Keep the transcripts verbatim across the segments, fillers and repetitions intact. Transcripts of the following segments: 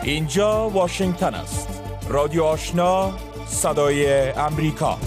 اینجا واشنگتن است. رادیو آشنا، صدای امریکا.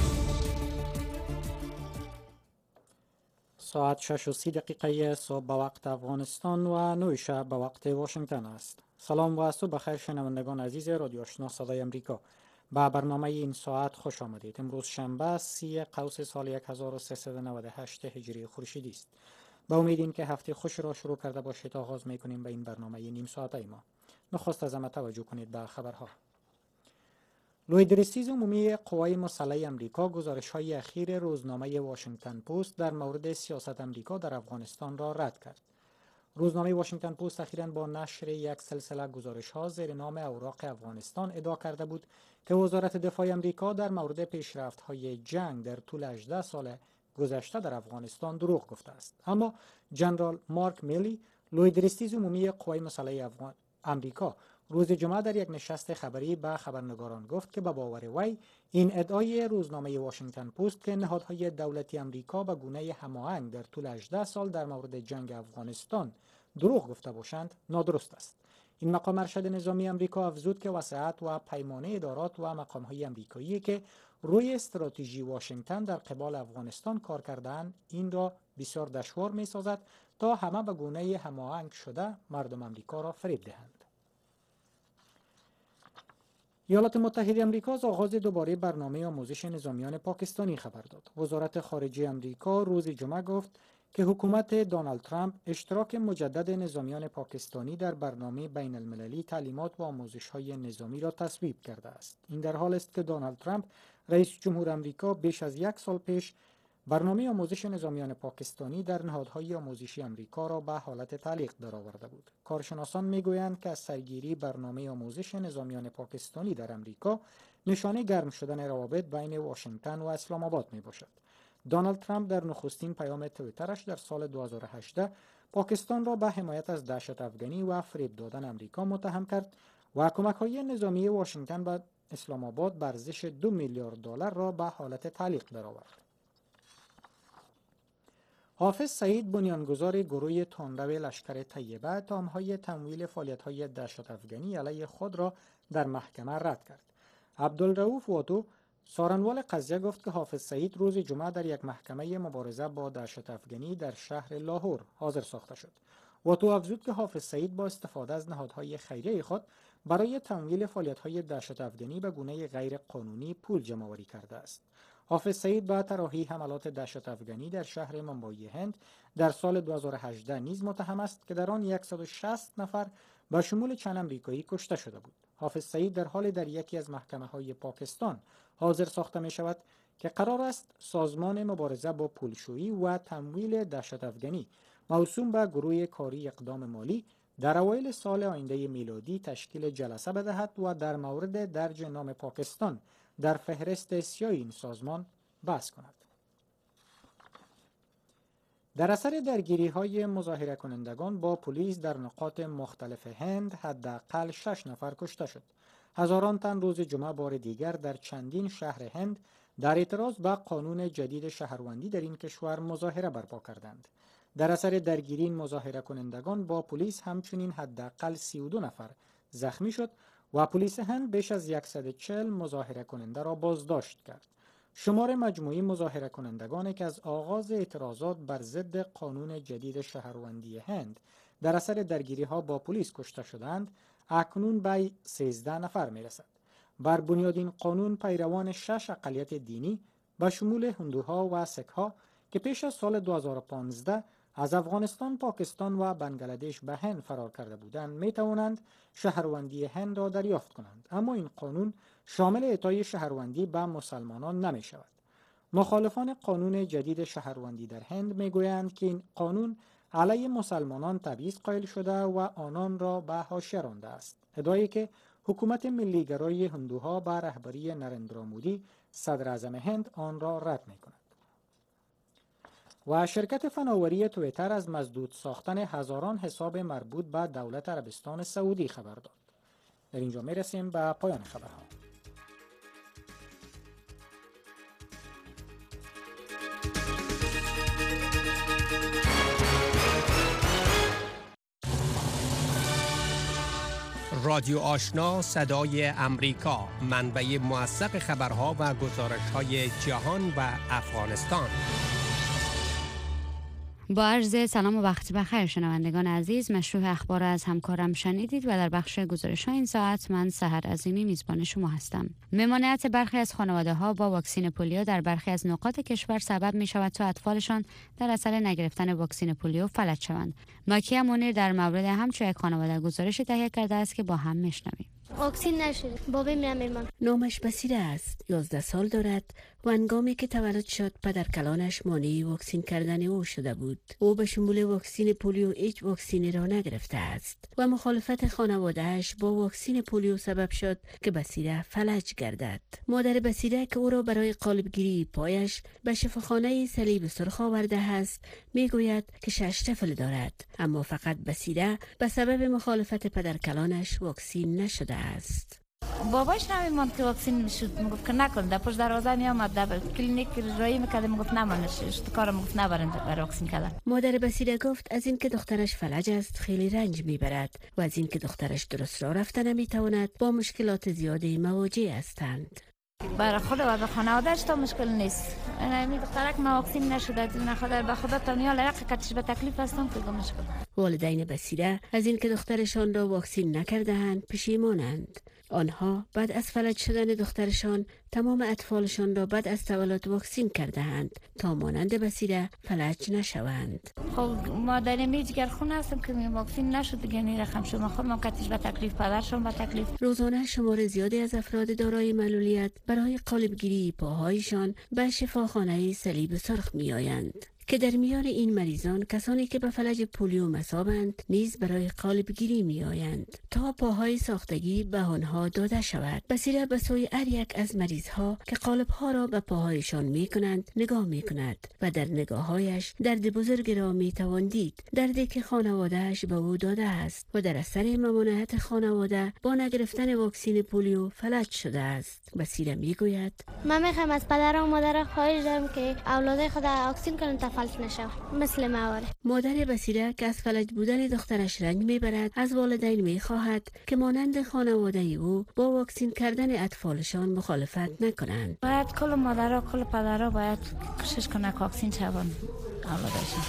ساعت شش و سی دقیقه صبح به وقت افغانستان و نه شب به وقت واشنگتن است. سلام و صبح بخیر شنوندگان عزیز رادیو آشنا صدای امریکا. به برنامه این ساعت خوش آمدید. امروز شنبه سی قوس سال یک هزار و سیصد و نود و هشت هجری خورشیدی است. با امید این که هفته خوش را شروع کرده باشید آغاز می‌کنیم به این برنامه نیم ساعته ما. نخست از همه توجه کنید به خبرها. لویدرسیز عمومی قوای مسلح امریکا گزارش‌های اخیر روزنامه واشنگتن پست در مورد سیاست امریکا در افغانستان را رد کرد. روزنامه واشنگتن پست اخیراً با نشر یک سلسله گزارش‌ها زیر نام اوراق افغانستان ادعا کرده بود که وزارت دفاع امریکا در مورد پیشرفت‌های جنگ در طول هجده سال گذشته در افغانستان دروغ گفته است. اما جنرال مارک میلی، لویدرسیز عمومی قوای مسلح افغان امریکا روز جمعه در یک نشست خبری به خبرنگاران گفت که به باور وی این ادعای روزنامه واشنگتن پست که نهادهای دولتی امریکا به گونه هماهنگ در طول هجده سال در مورد جنگ افغانستان دروغ گفته باشند نادرست است. این مقام ارشد نظامی امریکا افزود که وسعت و پیمانه ادارات و مقام‌های امریکایی که روی استراتژی واشنگتن در قبال افغانستان کار کرده‌اند این را بسیار دشوار می‌سازد تا همه به گونه هماهنگ شده مردم امریکا را فریب دهند. ایالات متحده امریکا از آغاز دوباره برنامه آموزش نظامیان پاکستانی خبر داد. وزارت خارجه امریکا روز جمعه گفت که حکومت دونالد ترامپ اشتراک مجدد نظامیان پاکستانی در برنامه بین المللی تعلیمات و آموزش‌های نظامی را تصویب کرده است. این در حال است که دونالد ترامپ رئیس جمهور امریکا بیش از یک سال پیش برنامه آموزش نظامیان پاکستانی در نهادهای آموزشی امریکا را به حالت تعلیق درآورده بود. کارشناسان میگویند که از سرگیری برنامه آموزش نظامیان پاکستانی در امریکا نشانه گرم شدن روابط بین واشنگتن و اسلام آباد می باشد. دونالد ترامپ در نخستین پیام توییترش در سال دو هزار و هجده پاکستان را به حمایت از دهشت افغانی و فریب دادن امریکا متهم کرد و کمک‌های نظامی واشنگتن به اسلام آباد به ارزش دو میلیارد دلار را به حالت تعلیق درآورد. حافظ سعید، بنیانگذار گروه تندرو لشکر طیبه، اتهام‌های تمویل فعالیت‌های دهشت افغانی علیه خود را در محکمه رد کرد. عبدالرؤوف واتو، سارنوال قضیه، گفت که حافظ سعید روز جمعه در یک محکمه مبارزه با دهشت افغانی در شهر لاهور حاضر ساخته شد. واتو افزود که حافظ سعید با استفاده از نهادهای خیریه خود برای تمویل فعالیت‌های دهشت افغانی به گونه غیر قانونی پول جمع‌آوری کرده است. حافظ سعید با طراحی حملات دهشت افغانی در شهر ممبئی هند در سال دو هزار و هجده نیز متهم است که در آن صد و شصت نفر به شمول چند امریکایی کشته شده بود. حافظ سعید در حال در یکی از محکمه‌های پاکستان حاضر ساخته می شود که قرار است سازمان مبارزه با پولشویی و تمویل دهشت افغانی موسوم به گروه کاری اقدام مالی در اوایل سال آینده میلادی تشکیل جلسه بدهد و در مورد درج نام پاکستان در فهرست سیاه این سازمان بحث کند. در اثر درگیری‌های مظاهره کنندگان با پلیس در نقاط مختلف هند حداقل شش نفر کشته شد. هزاران تن روز جمعه بار دیگر در چندین شهر هند در اعتراض به قانون جدید شهروندی در این کشور مظاهره برپا کردند. در اثر درگیری این مظاهره کنندگان با پلیس همچنین حداقل سی و دو نفر زخمی شد و پلیس هند بیش از صد و چهل مظاهره کننده را بازداشت کرد. شمار مجموعی مظاهره کنندگانی که از آغاز اعتراضات بر ضد قانون جدید شهروندی هند در اثر درگیری ها با پلیس کشته شدند اکنون به سیزده نفر می رسد. بر بنیاد این قانون پیروان شش اقلیت دینی به شمول هندوها و سکها که پیش از سال دو هزار و پانزده از افغانستان، پاکستان و بنگلادش به هند فرار کرده بودند می توانند شهروندی هند را دریافت کنند، اما این قانون شامل اعطای شهروندی به مسلمانان نمی شود. مخالفان قانون جدید شهروندی در هند می گویند که این قانون علیه مسلمانان تبعیض قائل شده و آنان را به حاشیه رانده است. ادعایی که حکومت ملیگرای هندوها به رهبری نرندرا مودی صدر اعظم هند آن را رد می کند. و شرکت فناوری توییتر از مسدود ساختن هزاران حساب مربوط به دولت عربستان سعودی خبر داد. در اینجا می رسیم به پایان خبرها. رادیو آشنا صدای امریکا، منبع موثق خبرها و گزارش‌های جهان و افغانستان. با عرض سلام و وقت بخیر شنوندگان عزیز، مشروع اخبار از همکارم شنیدید و در بخش گزارش‌های این ساعت من سحر عظیمی میزبان شما هستم. ممانعت برخی از خانواده‌ها با واکسن پولیو در برخی از نقاط کشور سبب می‌شود تا اطفالشان در اثر نگرفتن واکسن پولیو فلج شوند. ماکیا منیر در مورد همچون یک خانواده گزارش تهیه کرده است که با هم میشنویم. واکسن نشده، بابا میرم. نامش بصیره است، یازده سال دارد و هنگامی که تولد شد پدر کلانش مانع واکسن کردن او شده بود. او به شمول واکسن پولیو هیچ واکسنی را نگرفته است و مخالفت خانواده‌اش با واکسن پولیو سبب شد که بصیره فلج گردد. مادر بصیره که او را برای قالبگیری پایش به شفاخانه صلیب سرخ آورده است میگوید که شش طفل دارد، اما فقط بصیره به سبب مخالفت پدر کلانش واکسن نشده است. باباش نمی‌ماند که واکسن میشد، میگفت که نکن. در پشت دروازه میامد، در کلینیک رایی میکرد، میگفت نمانش کارم، میگفت نبرند برای واکسن کردن. مادر بصیره گفت از اینکه دخترش فلج است خیلی رنج میبرد و از اینکه دخترش درست راه رفته نمیتواند با مشکلات زیادی مواجه هستند. برای خود و به خانواده‌اش تا مشکل نیست. انا دخترک ما واکسن نشده، نه خدا به خدا تنیا لرق کتش به تکلیف هستم که مشکل. والدین بصیره از اینکه دخترشان را واکسن نکرده‌اند پشیمانند. آنها بعد از فلج شدن دخترشان تمام اطفالشان را بعد از تولد واکسن کرده‌اند تا مانند بصیره فلج نشوند. خب مادر می جگر خون هستم که واکسن نشد دیگه، نی رقم شما خود ما کتیش به تکلیف، پدرشون به تکلیف. روزانه شمار زیادی از افراد دارای معلولیت برای قالبگیری پاهایشان به شفاخانه صلیب سرخ میآیند که در میان این مریضان کسانی که به فلج پولیو مصابند نیز برای قالبگیری می آیند تا پاهای ساختگی به آنها داده شود. بصیره به سوی هر یک از مریضها که قالبها را به پاهایشان می کنند نگاه می کند و در نگاههایش درد بزرگ را می توان دید، دردی که خانوادهش به او داده است و در اثر ممانعت خانواده با نگرفتن واکسن پولیو فلج شده است. بصیره می گوید من میخوام از پدر و مادر خواهش دارم که اولاد خود واکسن کنن تا فلج نشود مثل مواره. مادر بصیره که از فلج بودن دخترش رنج میبرد از والدین میخواهد که مانند خانواده او با واکسن کردن اطفالشان مخالفت نکنند. باید کل مادرها کل پدرها باید کوشش کنن که واکسن شون اولادشون.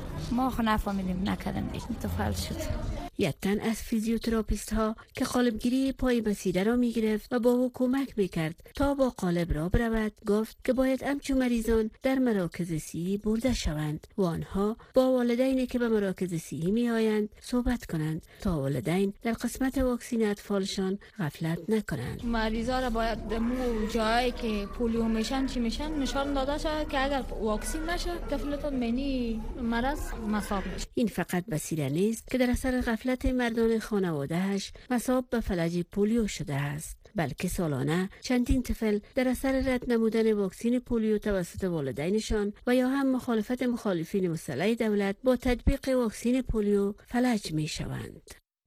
ما خو نفهمیدیم نکردیم، این تو فلج شد. یک تن از فیزیوتراپیست ها که قالبگیری پای بصیره را می گرفت و با او کمک می کرد تا با قالب را برود گفت که باید همچون مریضان در مراکز صحی برده شوند و آنها با والدینی که به مراکز صحی می آیند صحبت کنند تا والدین در قسمت واکسن اطفالشان غفلت نکنند. مریضا را باید در مو جایی که پولیو میشن چی میشن نشان داده شود که اگر واکسن نشه طفلتون منی مرض مصاب میشه. این فقط بصیره نیست که در اثر غفلت مردان خانوادهش مصاب به فلج پولیو شده است، بلکه سالانه چندین طفل در اثر رد نمودن واکسن پولیو توسط والدینشان و یا هم مخالفت مخالفین مسلح دولت با تطبیق واکسن پولیو فلج می شوند.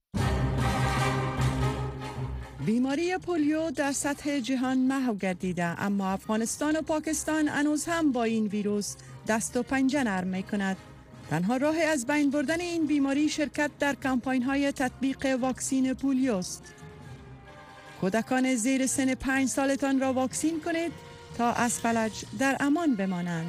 بیماری پولیو در سطح جهان محو گردیده، اما افغانستان و پاکستان هنوز هم با این ویروس دست و پنجه نرم می کند. تنها راه از بین بردن این بیماری شرکت در کمپاین های تطبیق واکسن پولیو است. کودکان زیر سن پنج سالتان را واکسین کنید تا از فلج در امان بمانند.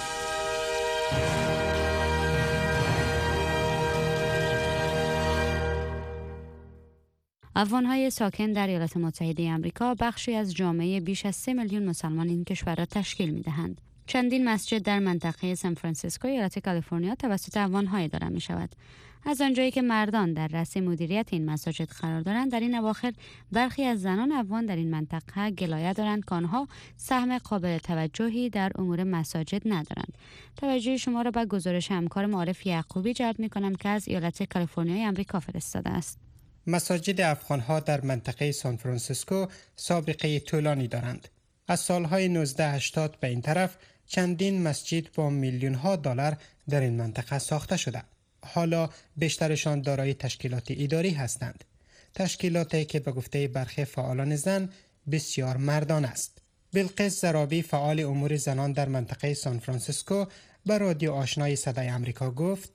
افغان‌های ساکن در ایالات متحده آمریکا بخشی از جامعه بیش از سه میلیون مسلمان این کشور را تشکیل می‌دهند. چندین مسجد در منطقه سان فرانسیسکو ایالت کالیفرنیا توسط افغان‌ها اداره می‌شود. از آنجایی که مردان در رأس مدیریت این مساجد قرار دارند، در این اواخر برخی از زنان افغان در این منطقه گلایه دارند که آنها سهم قابل توجهی در امور مساجد ندارند. توجه شما را به گزارش همکار معارف یعقوبی جلب می‌کنم که از ایالت کالیفرنیا آمریکا فرستاده است. مساجد افغان‌ها در منطقه سان فرانسیسکو سابقه طولانی دارند. از سالهای نوزده هشتاد به این طرف چندین مسجد با میلیون‌ها دلار در این منطقه ساخته شده. حالا بیشترشان دارای تشکیلات اداری هستند. تشکیلاتی که به گفته برخی فعالان زن بسیار مردان است. بلقیس زرابی فعال امور زنان در منطقه سان فرانسیسکو به رادیو آشنای صدای آمریکا گفت: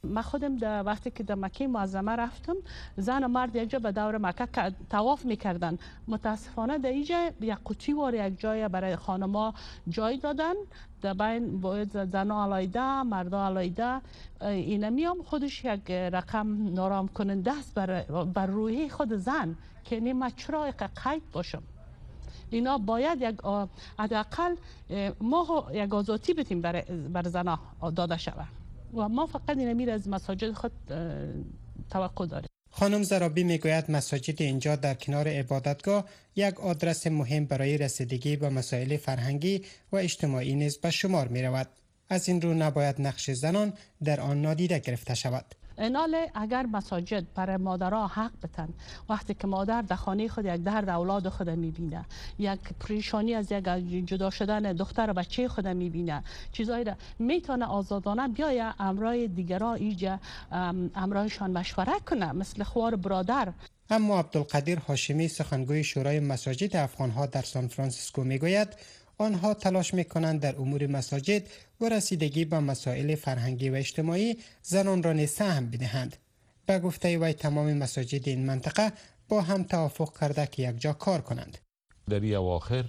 من خودم در وقتی که در مکه معظمه رفتم، زن و مرد یک جا به دور مکه طواف میکردن. متاسفانه در اینجا یک قوطی وار یک جای برای خانما جای دادن، در بین باید زنها علایده مردا علایده. این میام خودش یک رقم نارام کننده است بر, بر روحی خود زن که نیم چرا قید باشم. اینا باید یک حداقل ما یک آزادی بدیم بر, بر زنها داده شود و ما فقط این میره از مساجد خود توقع داریم. خانم زرابی میگوید مساجد اینجا در کنار عبادتگاه یک آدرس مهم برای رسیدگی به مسائل فرهنگی و اجتماعی نیز به شمار می رود. از این رو نباید نقش زنان در آن نادیده گرفته شود. ایناله اگر مساجد برای مادرها حق بتن، وقتی که مادر در خانه خود یک درد اولاد خود میبینه، یک پریشانی از یک جدا شدن دختر و بچه خود میبینه، چیزایی را میتونه آزادانه بیاید امرای دیگرها ایجا امرایشان مشوره کنه مثل خوار برادر. اما عبدالقدیر هاشمی سخنگوی شورای مساجد افغانها در سان فرانسیسکو میگوید آنها تلاش میکنند در امور مساجد و رسیدگی به مسائل فرهنگی و اجتماعی زنان را نیز سهم بدهند. به گفته وی تمام مساجد این منطقه با هم توافق کرده که یک جا کار کنند. در این اواخر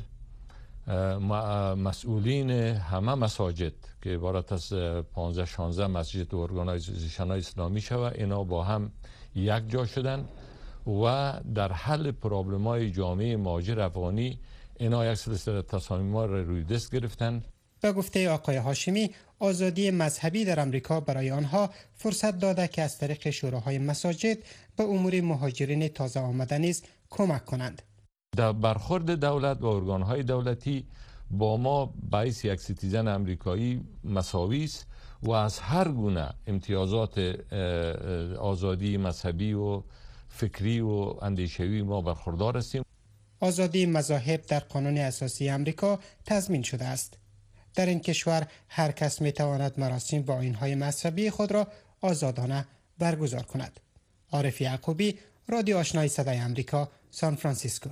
مسئولین همه مساجد که عبارت از پانزده شانزده مسجد و ارگانایزیشن های اسلامی شود، اینا با هم یک جا شدن و در حل پرابلم های جامعه مهاجر افغانی اینا یک سلسله تصامیم‌ها را روی دست گرفتن. به گفته آقای هاشمی آزادی مذهبی در امریکا برای آنها فرصت داده که از طریق شوراهای مساجد به امور مهاجرین تازه آمده نیز کمک کنند. در برخورد دولت و ارگان‌های دولتی با ما باعث یک سیتیزن امریکایی مساوی است و از هر گونه امتیازات آزادی مذهبی و فکری و اندیشوی ما برخوردار هستیم. آزادی مذاهب در قانون اساسی امریکا تضمین شده است. در این کشور هر کس می تواند مراسم و آیین‌های مذهبی خود را آزادانه برگزار کند. عارف یعقوبی، رادیو آشنای صدای امریکا، سان فرانسیسکو.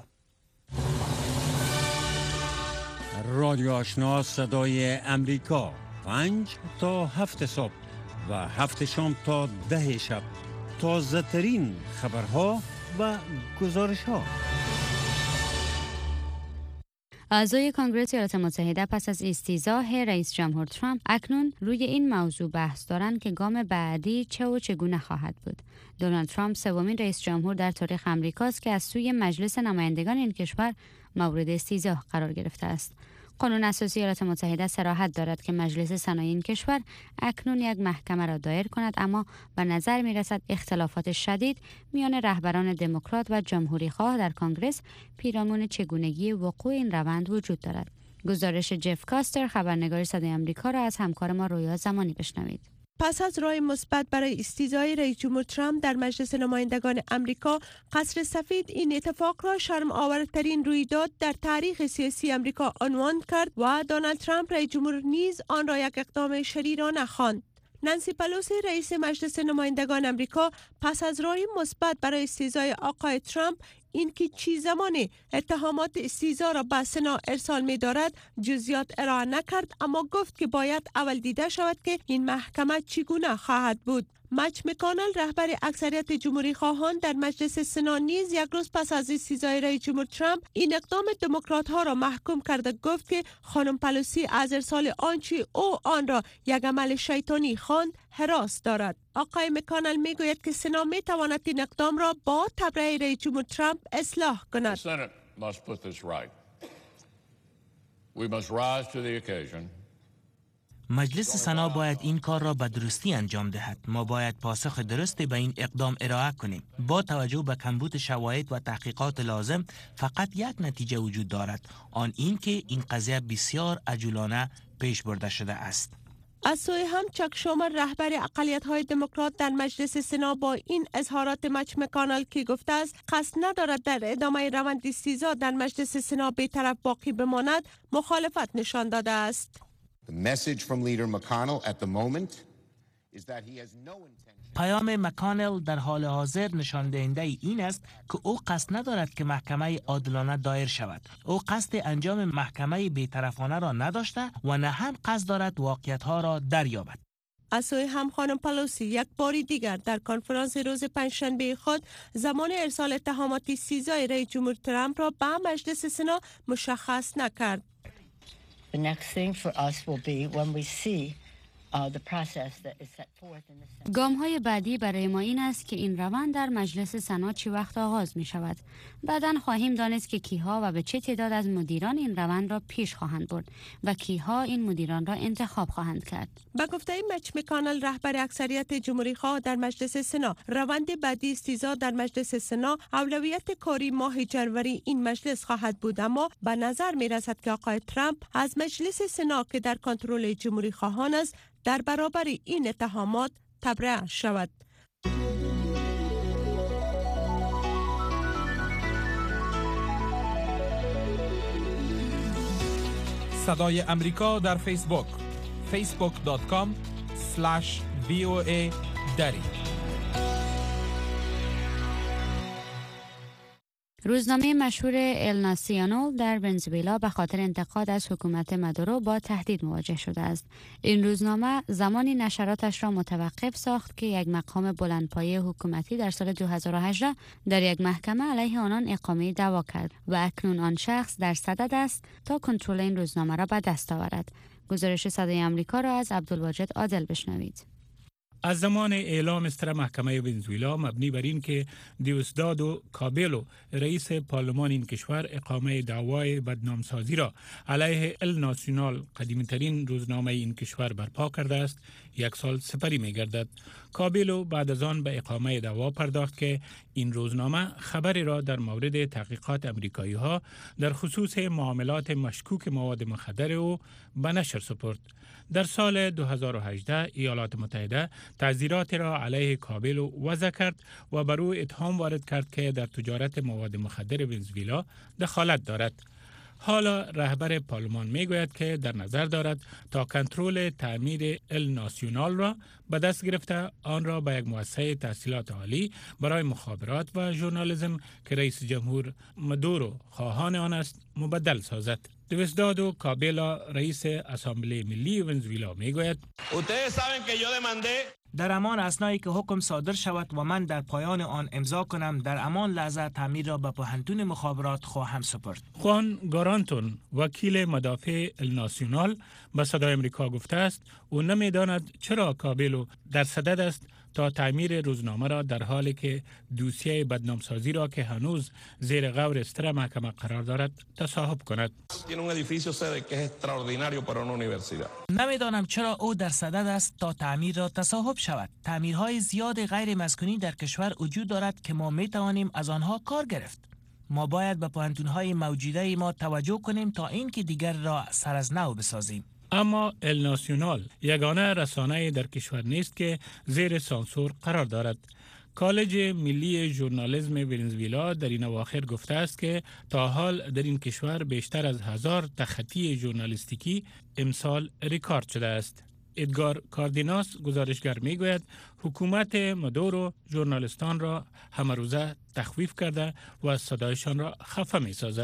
رادیو آشنا صدای امریکا، پنج تا هفت صبح و هفت شام تا ده شب. تازه ترین خبرها و گزارش ها. اعضای کنگره ایالات متحده پس از استیضاح رئیس جمهور ترامپ اکنون روی این موضوع بحث دارند که گام بعدی چه و چگونه خواهد بود. دونالد ترامپ سومین رئیس جمهور در تاریخ آمریکاست که از سوی مجلس نمایندگان این کشور مورد استیضاح قرار گرفته است. قانون اساسی ایالات متحده صراحت دارد که مجلس سنای این کشور اکنون یک محکمه را دایر کند، اما به نظر می رسد اختلافات شدید میان رهبران دموکرات و جمهوری خواه در کنگره پیرامون چگونگی وقوع این روند وجود دارد. گزارش جف کاستر، خبرنگار صدای آمریکا، را از همکار ما رویا زمانی بشنوید. پس از رای مثبت برای استیضاح رئیس جمهور ترامپ در مجلس نمایندگان امریکا، قصر سفید این اتفاق را شرم آورترین رویداد در تاریخ سیاسی امریکا عنوان کرد و دونالد ترامپ رئیس جمهور نیز آن را یک اقدام شریرانه خواند. نانسی پلوسی رئیس مجلس نمایندگان امریکا پس از رای مثبت برای استیضاح آقای ترامپ اینکه چی زمان اتهامات استیضاح را به سنا ارسال می دارد جزئیات ارائه نکرد، اما گفت که باید اول دیده شود که این محکمه چگونه خواهد بود. مچ مکانل، رهبر اکثریت جمهوری خواهان در مجلس سنا، نیز یک روز پس از استیضاح رئیس جمهور ترامپ این اقدام دموکرات ها را محکوم کرده گفت که خانم پلوسی از ارسال آنچه او آن را یک عمل شیطانی خواند هراس دارد. آقای مکانل میگوید که سنا می تواند این اقدام را با تبرئه رئیس جمهور ترامپ اصلاح کند. مجلس سنا باید این کار را به درستی انجام دهد. ما باید پاسخ درستی به این اقدام ارائه کنیم. با توجه به کمبود شواهد و تحقیقات لازم، فقط یک نتیجه وجود دارد، آن این که این قضیه بسیار عجولانه پیش برده شده است. از سوی هم چک شومر، رهبر اقلیت‌های دموکرات در مجلس سنا، با این اظهارات مچ مکانل که گفته است قصد ندارد در ادامه روند استیضاح در مجلس سنا بی‌طرف باقی بماند، مخالفت نشان داده است. پیام مکانل در حال حاضر نشان دهنده این است که او قصد ندارد که محکمه عادلانه دایر شود. او قصد انجام محکمه بی‌طرفانه را نداشته و نه هم قصد دارد واقعیت‌ها را دریابد. از سوی هم خانم پلوسی یک بار دیگر در کنفرانس روز پنجشنبه خود زمان ارسال اتهامات سیزای رئیس جمهور ترامپ را به مجلس سنا مشخص نکرد. The next thing for us will be when we see گام های بعدی برای ما این است که این روند در مجلس سنا چی وقت آغاز می شود. بعداً خواهیم دانست که کیها و به چه تعداد از مدیران این روند را پیش خواهند برد و کیها این مدیران را انتخاب خواهند کرد. با گفته مچ مکانل رهبر اکثریت جمهوری خواه در مجلس سنا، روند بعدی استیضاح در مجلس سنا اولویت کاری ماه جنوری این مجلس خواهد بود، اما به نظر می رسد که آقای ترامپ از مجلس سنا که در کنترل جمهوری خواهان است در برابر این اتهامات تبرئه شود. صدای امریکا در فیسبوک فیسبوک دات کام اسلش وی او ای دری. روزنامه مشهور ال ناسیونال در ونزوئلا به خاطر انتقاد از حکومت مادورو با تهدید مواجه شده است. این روزنامه زمانی نشراتش را متوقف ساخت که یک مقام بلندپایه حکومتی در سال دو هزار و هجده در یک محکمه علیه آنان اقامه دعوا کرد و اکنون آن شخص در صدد است تا کنترل این روزنامه را به دست آورد. گزارش صدای آمریکا را از عبدالواجد عادل بشنوید. از زمان اعلام استر محکمه ونزوئلا مبنی بر این که دیوسدادو کابیلو رئیس پارلمان این کشور اقامه دعوای بدنامسازی را علیه ال ناسیونال قدیمی‌ترین روزنامه این کشور برپا کرده است، یک سال سپری می گردد. کابیلو بعد از آن به اقامه دعوا پرداخت که این روزنامه خبری را در مورد تحقیقات امریکایی ها در خصوص معاملات مشکوک مواد مخدر او به نشر سپرد. در سال دو هزار و هجده ایالات متحده تعزیرات را علیه کابیلو وضع کرد و بر او اتهام وارد کرد که در تجارت مواد مخدر ونزوئلا دخالت دارد. حالا رهبر پارلمان می گوید که در نظر دارد تا کنترل تعمیر ال ناسیونال را به دست گرفته آن را به یک مؤسسه تحصیلات عالی برای مخابرات و ژورنالیسم که رئیس جمهور مادورو خواهان آن است مبدل سازد. دیوسدادو کابیلا رئیس اسامبله ملی ونزوئلا می گوید در همان اثنایی که حکم صادر شود و من در پایان آن امضا کنم، در همان لحظه تعمیر را به پوهنتون مخابرات خواهم سپرد. خوان گارانتون وکیل مدافع الناسیونال به صدای امریکا گفته است او نمیداند چرا کابیلو در صدد است تا تعمیر روزنامه را در حالی که دوسیه بدنامسازی را که هنوز زیر غور استر محکمه قرار دارد تصاحب کند. نمیدانم چرا او در صدد است تا تعمیر را تصاحب شود. تعمیرهای زیاد غیر مسکونی در کشور وجود دارد که ما می توانیم از آنها کار گرفت. ما باید به پوهنتون‌های موجوده ما توجه کنیم تا اینکه دیگر را سر از نو بسازیم. اما ال ناسیونال یگانه رسانه در کشور نیست که زیر سانسور قرار دارد. کالج ملی ژورنالیسم ونزوئلا در این اواخر گفته است که تا حال در این کشور بیشتر از هزار تخطی ژورنالیستیکی امسال ریکارد شده است. ادگار کاردیناس گزارشگر می گوید حکومت مادورو ژورنالیستان را همه روزه تخویف کرده و صدایشان را خفه می سازد.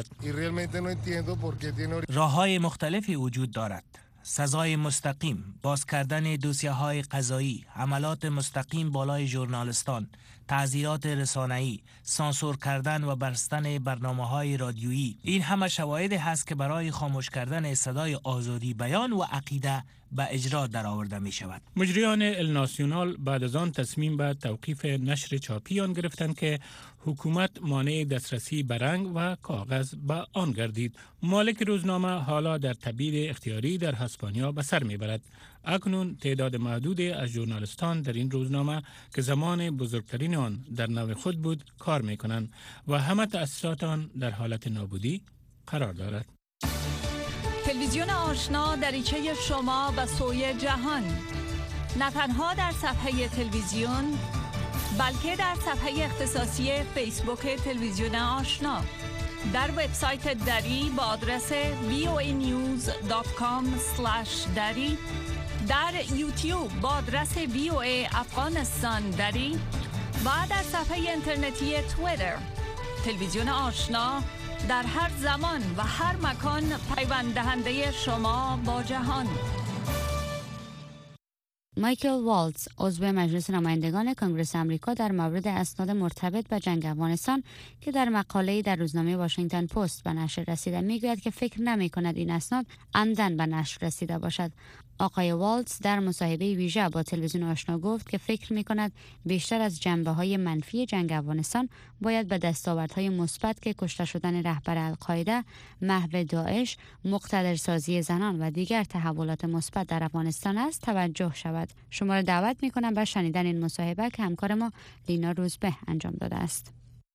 راه‌های مختلفی وجود دارد. سزای مستقیم، باز کردن دوسیه های قضایی، حملات مستقیم بالای ژورنالیستان، تعزیرات رسانه‌ای، سانسور کردن و بستن برنامه‌های رادیویی، این همه شواهد هست که برای خاموش کردن صدای آزادی بیان و عقیده به اجرا درآورده می شود. مجریان ال ناسیونال بعد از آن تصمیم به توقیف نشر چاپی آن گرفتند که حکومت مانع دسترسی به رنگ و کاغذ به آن گردید. مالک روزنامه حالا در تبعید اختیاری در اسپانیا به سر میبرد. اکنون تعداد محدودی از ژورنالیستان در این روزنامه که زمان بزرگترین آن در نوع خود بود کار میکنند و همه تأثیرات آن در حالت نابودی قرار دارد. تلویزیون آشنا دریچه شما به سوی جهان، نه تنها در صفحه تلویزیون بلکه در صفحه اختصاصی فیسبوک تلویزیون آشنا، در وبسایت دری با آدرس وی او ای نیوز دات کام اسلش دری، در یوتیوب با آدرس وی او ای افغانستان دری و در صفحه اینترنتی توییتر. تلویزیون آشنا در هر زمان و هر مکان پیوند دهنده شما با جهان. مایکل والتز عضو مجلس نمایندگان کنگره آمریکا در مورد اسناد مرتبط به جنگ افغانستان که در مقاله‌ای در روزنامه واشنگتن پست به نشر رسیده میگوید که فکر نمی‌کند این اسناد عمدن به نشر رسیده باشد. آقای والتز در مصاحبه ویژه با تلویزیون آشنا گفت که فکر می‌کند بیشتر از جنبه‌های منفی جنگ افغانستان باید به دستاوردهای مثبت که کشته شدن رهبر القاعده، محو داعش، مقتدرسازی زنان و دیگر تحولات مثبت در افغانستان است توجه شود. شما را دعوت می‌کنم به شنیدن این مصاحبه که همکار ما لینا روزبه انجام داده است.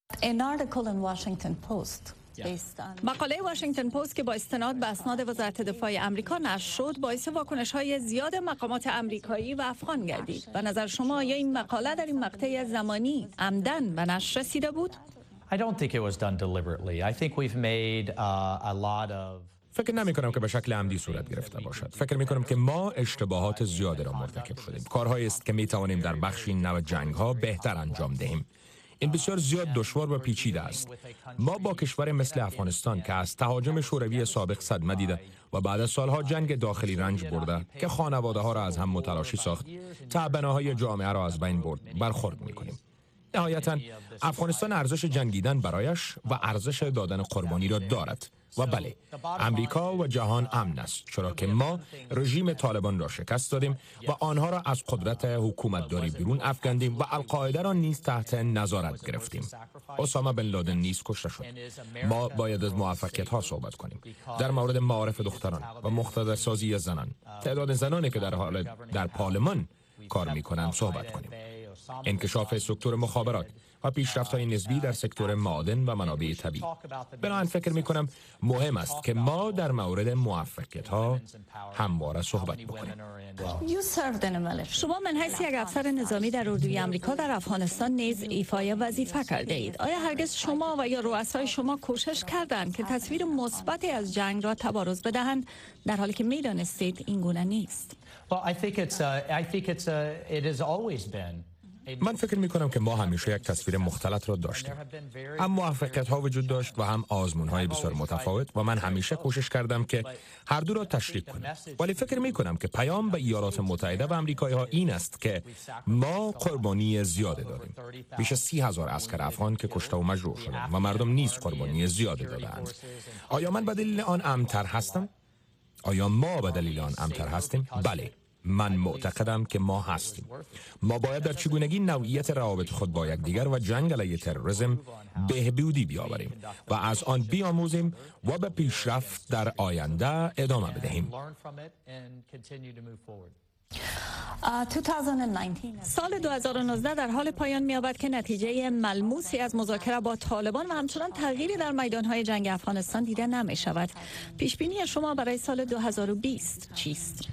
مقاله واشنگتن پست که با استناد به اسناد وزارت دفاع آمریکا نشر شد باعث واکنش‌های زیاد مقامات آمریکایی و افغان گردید. به نظر شما آیا این مقاله در این مقطع زمانی عمدن به نشر رسیده بود؟ I don't think it was done deliberately. I think we've made uh, a lot of فکر نمی کنم که به شکل عمدی صورت گرفته باشد. فکر می کنم که ما اشتباهات زیادی را مرتکب شدیم. کارهایی است که می توانیم در بخشی نو جنگ ها بهتر انجام دهیم. این بسیار زیاد دشوار و پیچیده است. ما با کشور مثل افغانستان که از تهاجم شوروی سابق صدمه دیده و بعد از سالها جنگ داخلی رنج برده که خانواده ها را از هم متلاشی ساخت، تعبناهای جامعه را از بین برد، برخورد می کنیم. نهایتاً افغانستان ارزش جنگیدن برایش و ارزش دادن قربانی را دارد و بله، امریکا و جهان امن است، چرا که ما رژیم طالبان را شکست دادیم و آنها را از قدرت حکومتداری بیرون افکندیم و القاعده را نیز تحت نظارت گرفتیم. اسامه بن لادن نیز کشته شد. ما باید از موفقیت ها صحبت کنیم. در مورد معارف دختران و مقتدرسازی زنان، تعداد زنانی که در حال در پارلمان کار می‌کنند صحبت کنیم. انکشاف سکتور مخابرات و پیشرفت‌های نسبی در سکتور معادن و منابع طبیعی. بنابراین فکر می‌کنم مهم است که ما در مورد موفقیت‌ها همواره صحبت بکنیم. شما من حیث یک افسر نظامی در اردوی آمریکا در افغانستان نیز ایفای وظیفه کرده اید. آیا هرگز شما و یا رؤسای شما کوشش کردند که تصویر مثبتی از جنگ را تبارز بدهند در حالی که می‌دانستید این گونه نیست؟ من فکر می کنم که ما همیشه یک تصویر مختلط را داشتیم. هم موفقیت ها وجود داشت و هم آزمون های بسیار متفاوت و من همیشه کوشش کردم که هر دو را تشریک کنم. ولی فکر می کنم که پیام به ایالات متحده و آمریکایی ها این است که ما قربانی زیاده دادیم. بیش از سی هزار عسکر افغان که کشته و مجروح شدند و مردم نیز قربانی زیاده دادند. آیا من به دلیل آن امن‌تر هستم؟ آیا ما به دلیل آن امن‌تر هستیم؟ بله. من معتقدم که ما هستیم. ما باید در چگونگی نوعیت روابط خود با یکدیگر و جنگ علیه تروریسم بهبودی بیاوریم و از آن بیاموزیم و به پیشرفت در آینده ادامه بدهیم. سال دو هزار و نوزده در حال پایان می‌یابد که نتیجه ملموسی از مذاکره با طالبان و همچنان تغییری در میدان‌های جنگ افغانستان دیده نمی‌شود. پیش‌بینی شما برای سال دو هزار و بیست چیست؟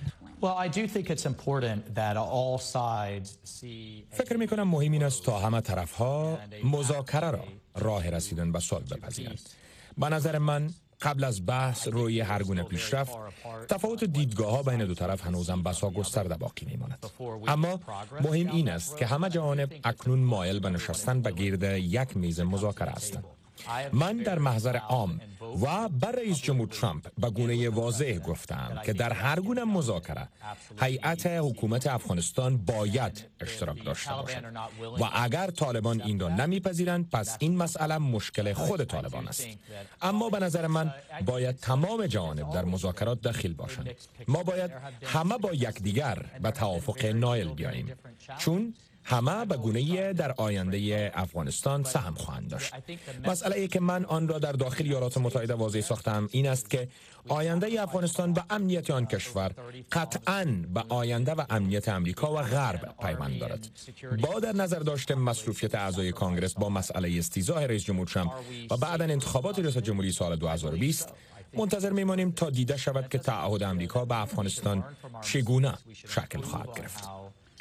فکر می کنم مهم این است تا همه طرف‌ها مذاکره را راه رسیدن به صلح بپذیرند. به نظر من قبل از بحث روی هر گونه پیشرفت، تفاوت دیدگاه‌ها بین دو طرف هنوزم بسا گسترده باقی می‌ماند. اما مهم این است که همه جوانب اکنون مایل به نشستن به گرد یک میز مذاکره هستند. من در محضر عام و بر رئیس جمهور ترامپ به گونه واضح گفتم که در هر گونه مذاکره هیئت حکومت افغانستان باید اشتراک داشته باشد و اگر طالبان این را نمیپذیرند پس این مسئله مشکل خود طالبان است. اما به نظر من باید تمام جوانب در مذاکرات دخیل باشند. ما باید همه با یکدیگر به توافق نایل بیاییم، چون همه به گونه‌ای در آینده افغانستان سهم خواهند داشت. مسئله ای که من آن را در داخل ایالات متحده واضح ساختم این است که آینده افغانستان و امنیت آن کشور قطعاً به آینده و امنیت امریکا و غرب پیوند دارد. با در نظر داشته مصروفیت اعضای کانگرس با مسئله استیضاح رئیس جمهور ترامپ و بعداً انتخابات ریاست جمهوری سال دو هزار و بیست منتظر میمانیم تا دیده شود که تعهد امریکا به افغانستان چگونه شکل خواهد گرفت.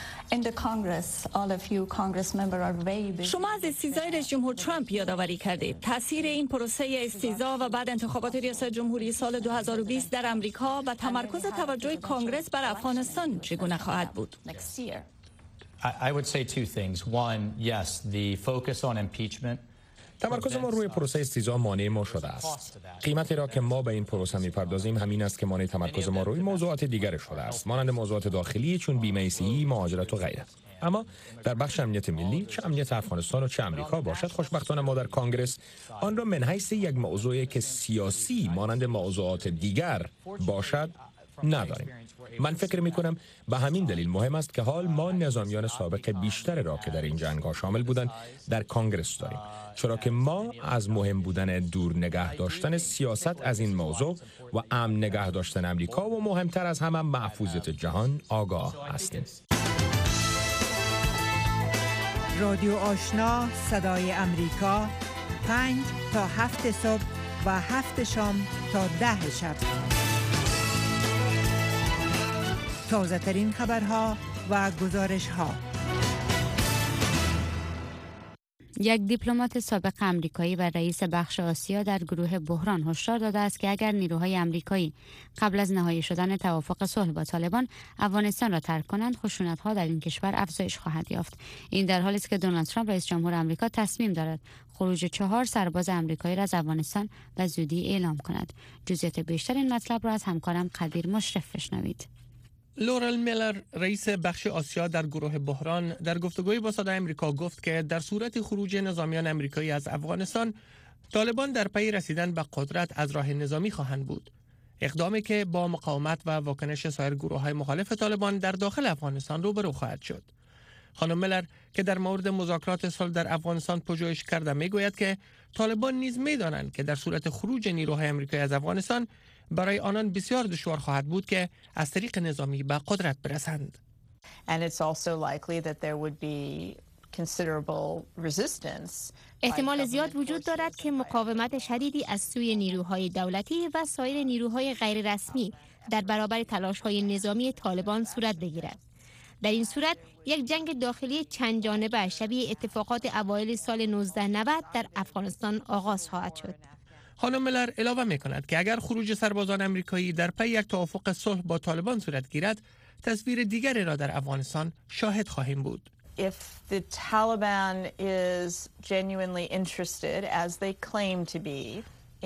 شما از استیضاح رئیس جمهور ترامپ یادآوری کردید. تاثیر این پروسه استیضاح و بعد انتخابات ریاست جمهوری سال دو هزار و بیست در امریکا و تمرکز توجه کانگرس بر افغانستان چگونه خواهد بود؟ I would say two things. One, yes, the focus on impeachment تمرکز ما روی پروسه استیضاح مانع ما شده است. قیمتی را که ما به این پروسه می‌پردازیم همین است که مانع تمرکز ما روی موضوعات دیگر شده است، مانند موضوعات داخلی چون بیمه صحی، مهاجرت و غیره. اما در بخش امنیت ملی، چه امنیت افغانستان و چه امریکا باشد، خوشبختانه ما در کانگرس آن را من حیث یک موضوعی که سیاسی مانند موضوعات دیگر باشد نداریم. من فکر می کنم به همین دلیل مهم است که حال ما نظامیان سابق بیشتر را که در این جنگ ها شامل بودند در کانگرس داریم، چرا که ما از مهم بودن دور نگه داشتن سیاست از این موضوع و امن نگه داشتن امریکا و مهمتر از همه محفوظیت جهان آگاه هستیم. رادیو آشنا صدای امریکا، پنج تا هفت صبح و هفت شام تا ده شب. تازه ترین خبرها و گزارش ها. یک دیپلمات سابق امریکایی و رئیس بخش آسیا در گروه بحران هشدار داده است که اگر نیروهای امریکایی قبل از نهایی شدن توافق صلح با طالبان افغانستان را ترک کنند، خشونت‌ها در این کشور افزایش خواهد یافت. این در حالی است که دونالد ترامپ رئیس جمهور آمریکا تصمیم دارد خروج چهار سرباز امریکایی را از افغانستان و زودی اعلام کند. جزئیات بیشتر این مطلب را از همکارم قدیر مشرف بشنوید. لورل میلر، رئیس بخش آسیا در گروه بحران، در گفتگوی با صدای امریکا گفت که در صورت خروج نظامیان امریکایی از افغانستان، طالبان در پی رسیدن به قدرت از راه نظامی خواهند بود. اقدامی که با مقاومت و واکنش سایر گروه‌های مخالف طالبان در داخل افغانستان روبرو خواهد شد. خانم میلر که در مورد مذاکرات صلح در افغانستان پژوهش کرده میگوید که طالبان نیز می‌دانند که در صورت خروج نیروهای امریکایی از افغانستان برای آنان بسیار دشوار خواهد بود که از طریق نظامی به قدرت برسند. And it's also likely that there would be considerable resistance. احتمال زیاد وجود دارد که مقاومت شدیدی از سوی نیروهای دولتی و سایر نیروهای غیر رسمی در برابر تلاش‌های نظامی طالبان صورت بگیرد. در این صورت یک جنگ داخلی چند جانبه شبیه اتفاقات اوایل سال نوزده نود در افغانستان آغاز خواهد شد. خانم میلر علاوه می کند که اگر خروج سربازان امریکایی در پی یک توافق صلح با طالبان صورت گیرد، تصویر دیگری را در افغانستان شاهد خواهیم بود. If the Taliban is genuinely interested, as they claim to be,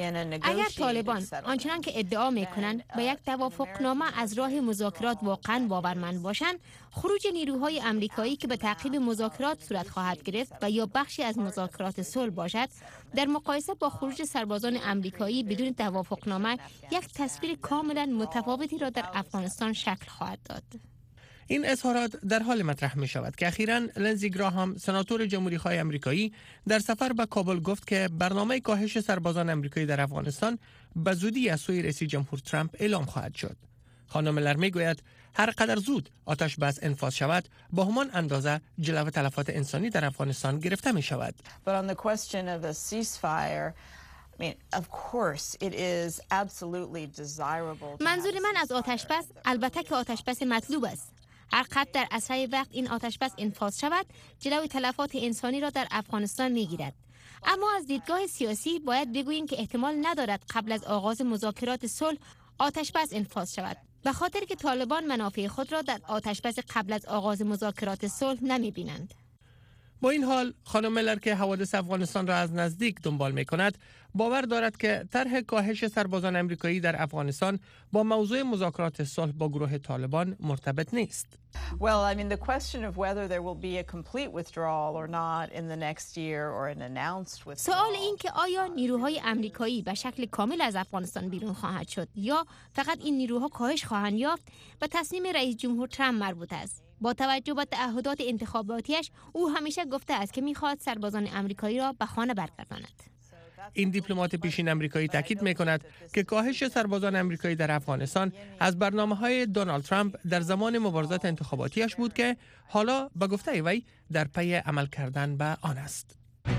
اگر طالبان آنچنان که ادعا میکنند به یک توافقنامه از راه مذاکرات واقعا باورمند باشند، خروج نیروهای امریکایی که به تعقیب مذاکرات صورت خواهد گرفت و یا بخشی از مذاکرات صلح باشد، در مقایسه با خروج سربازان امریکایی بدون توافقنامه یک تصویر کاملا متفاوتی را در افغانستان شکل خواهد داد. این اظهارات در حال مطرح می شود که اخیراً لنزی گراهام، سناتور جمهوری‌خواه امریکایی، در سفر به کابل گفت که برنامه کاهش سربازان امریکایی در افغانستان به زودی از سوی رئیس جمهور ترامپ اعلام خواهد شد. خانم میلر می گوید هر قدر زود آتش بس انفاذ شود، با همان اندازه جلو تلفات انسانی در افغانستان گرفته می شود. But on the question of a ceasefire, I mean, of course, it is absolutely desirable. منظور من از آتش بس البته که آتش بس مطلوب است. هر قدر در اسرع وقت این آتش بس انفاذ شود، جلوی تلفات انسانی را در افغانستان میگیرد. اما از دیدگاه سیاسی باید بگوییم که احتمال ندارد قبل از آغاز مذاکرات صلح آتش بس انفاذ شود، به خاطر که طالبان منافع خود را در آتش بس قبل از آغاز مذاکرات صلح نمیبینند. با این حال خانم میلر که حوادث افغانستان را از نزدیک دنبال می کند، باور دارد که طرح کاهش سربازان امریکایی در افغانستان با موضوع مذاکرات صلح با گروه طالبان مرتبط نیست. Well, I mean, the question of whether there will be a complete withdrawal or not in the next year or an announced withdrawal. سوال این که آیا نیروهای امریکایی به شکل کامل از افغانستان بیرون خواهد شد یا فقط این نیروها کاهش خواهند یافت، به تصمیم رئیس جمهور ترامپ مربوط است. با توجه به تعهدات انتخاباتیش، او همیشه گفته است که می‌خواهد سربازان امریکایی را به خانه برگرداند. این دیپلمات پیشین امریکایی تاکید می‌کند که کاهش سربازان امریکایی در افغانستان از برنامه‌های دونالد ترامپ در زمان مبارزات انتخاباتیش بود که حالا به گفته وی در پی عمل کردن به آن است.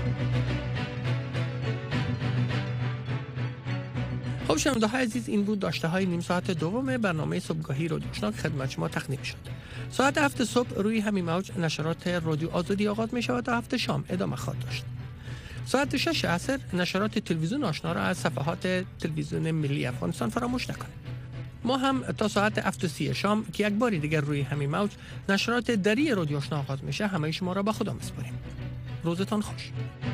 خب شنونده‌های عزیز، این بود داشته های نیم ساعت دوم برنامه صبحگاهی رادیو آشنا که خدمت شما تقدیم شد. ساعت هفت صبح روی همین موج نشرات رادیو آزادی آغاز می شود تا هفت شام ادامه خواهد داشت. ساعت شش عصر نشرات تلویزیون آشنا را از صفحات تلویزیون ملی افغانستان فراموش نکنید. ما هم تا ساعت هفت و سی شام که یک باری دیگر روی همین موج نشرات دری رادیو آشنا آغاز میشه، همه شما را به خدا میسپاریم. روزتان خوش.